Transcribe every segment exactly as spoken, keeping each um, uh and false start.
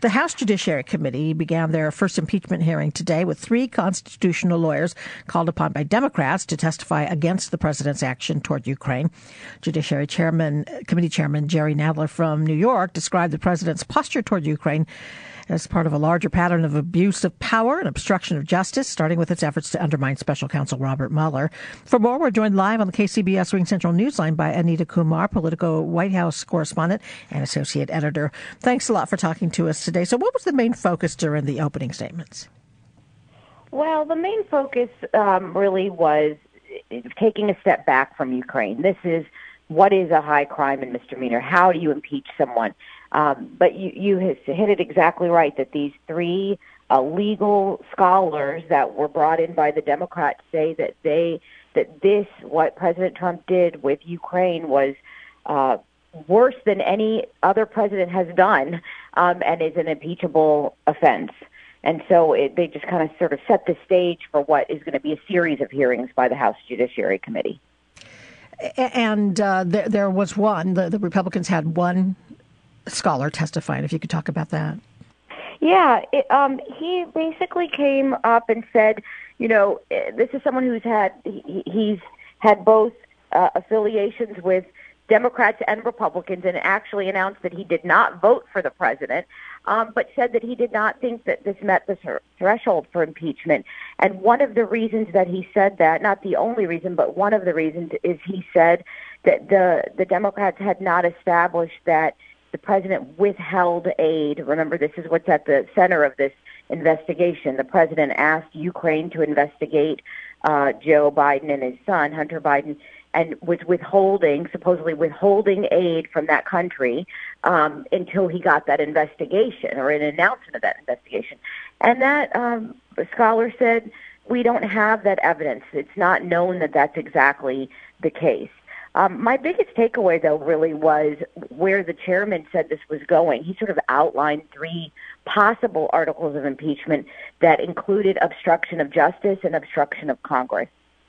The House Judiciary Committee began their first impeachment hearing today with three constitutional lawyers called upon by Democrats to testify against the president's action toward Ukraine. Judiciary Chairman, Committee Chairman Jerry Nadler from New York described the president's posture toward Ukraine as part of a larger pattern of abuse of power and obstruction of justice, starting with its efforts to undermine special counsel Robert Mueller. For more, we're joined live on the K C B S Ring Central Newsline by Anita Kumar, Politico White House correspondent and associate editor. Thanks a lot for talking to us today. So what was the main focus during the opening statements? Well, the main focus um, really was taking a step back from Ukraine. This is what is a high crime and misdemeanor? How do you impeach someone? Um, but you, you hit it exactly right, that these three uh, legal scholars that were brought in by the Democrats say that they that this, what President Trump did with Ukraine, was uh, worse than any other president has done, um, and is an impeachable offense. And so it, they just kind of sort of set the stage for what is going to be a series of hearings by the House Judiciary Committee. And uh, there, there was one, the, the Republicans had one scholar testifying, if you could talk about that. Yeah, it, um, he basically came up and said, you know, this is someone who's had, he, he's had both uh, affiliations with Democrats and Republicans, and actually announced that he did not vote for the president, um, but said that he did not think that this met the th- threshold for impeachment. And one of the reasons that he said that, not the only reason, but one of the reasons is he said that the, the Democrats had not established that the president withheld aid. Remember, this is what's at the center of this investigation. The president asked Ukraine to investigate uh, Joe Biden and his son, Hunter Biden, and was withholding, supposedly withholding aid from that country um, until he got that investigation or an announcement of that investigation. And that um, scholar said, we don't have that evidence. It's not known that that's exactly the case. Um, my biggest takeaway, though, really was where the chairman said this was going. He sort of outlined three possible articles of impeachment that included obstruction of justice and obstruction of Congress.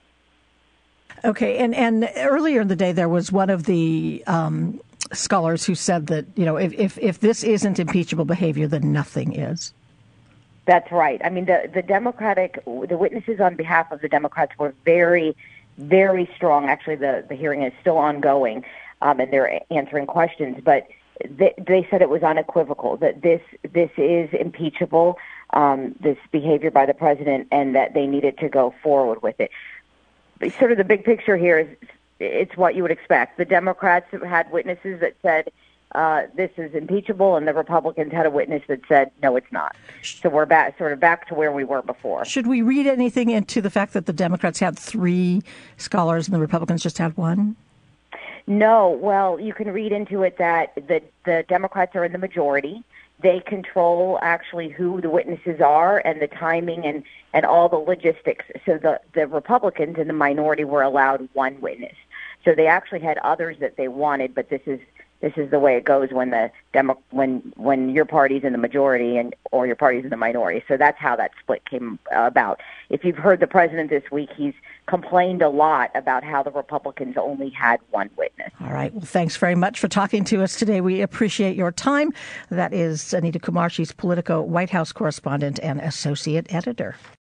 Okay, and, and earlier in the day, there was one of the um, scholars who said that, you know, if, if, if this isn't impeachable behavior, then nothing is. That's right. I mean, the, the Democratic, the witnesses on behalf of the Democrats were very very strong. Actually, the, the hearing is still ongoing, um, and they're answering questions. But they, they said it was unequivocal that this this is impeachable, um, this behavior by the president, and that they needed to go forward with it. But sort of the big picture here is it's what you would expect. The Democrats had witnesses that said uh, this is impeachable, and the Republicans had a witness that said, no, it's not. So we're back, sort of back to where we were before. Should we read anything into the fact that the Democrats had three scholars and the Republicans just had one? No. Well, you can read into it that the, the Democrats are in the majority. They control actually who the witnesses are and the timing and, and all the logistics. So the, the Republicans in the minority were allowed one witness. So they actually had others that they wanted, but this is This is the way it goes when the demo, when when your party's in the majority and or your party's in the minority. So that's how that split came about. If you've heard the president this week, he's complained a lot about how the Republicans only had one witness. All right. Well, thanks very much for talking to us today. We appreciate your time. That is Anita Kumar. She's Politico White House correspondent and associate editor.